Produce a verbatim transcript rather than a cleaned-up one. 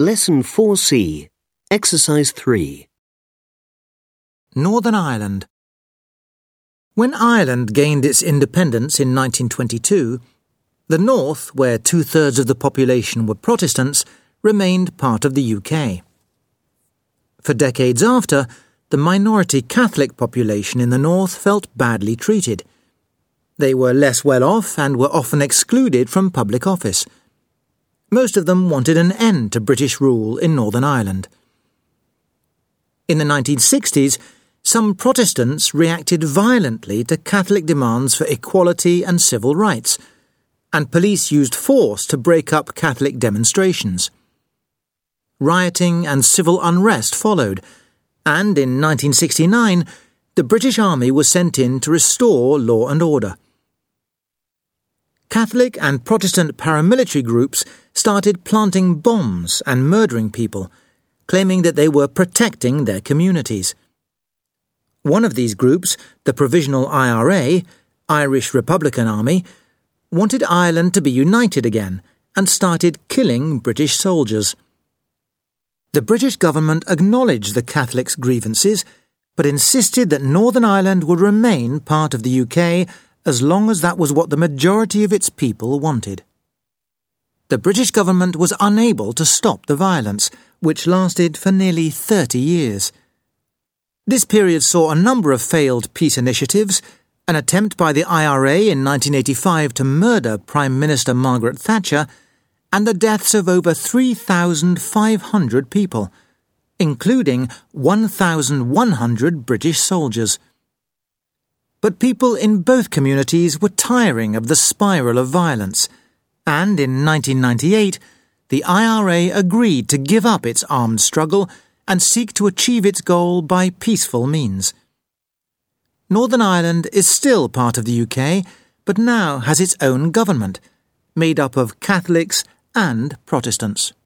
Lesson four C, Exercise three. Northern Ireland. When Ireland gained its independence in nineteen twenty-two, the north, where two-thirds of the population were Protestants, remained part of the U K. For decades after, the minority Catholic population in the north felt badly treated. They were less well off and were often excluded from public office. Most of them wanted an end to British rule in Northern Ireland. In the nineteen sixties, some Protestants reacted violently to Catholic demands for equality and civil rights, and police used force to break up Catholic demonstrations. Rioting and civil unrest followed, and in nineteen sixty-nine, the British Army was sent in to restore law and order. Catholic and Protestant paramilitary groups started planting bombs and murdering people, claiming that they were protecting their communities. One of these groups, the Provisional I R A, Irish Republican Army, wanted Ireland to be united again and started killing British soldiers. The British government acknowledged the Catholics' grievances, but insisted that Northern Ireland would remain part of the U K as long as that was what the majority of its people wanted. The British government was unable to stop the violence, which lasted for nearly thirty years. This period saw a number of failed peace initiatives, an attempt by the I R A in nineteen eighty-five to murder Prime Minister Margaret Thatcher, and the deaths of over three thousand five hundred people, including one thousand one hundred British soldiers. But people in both communities were tiring of the spiral of violence, and in nineteen ninety-eight, the I R A agreed to give up its armed struggle and seek to achieve its goal by peaceful means. Northern Ireland is still part of the U K, but now has its own government, made up of Catholics and Protestants.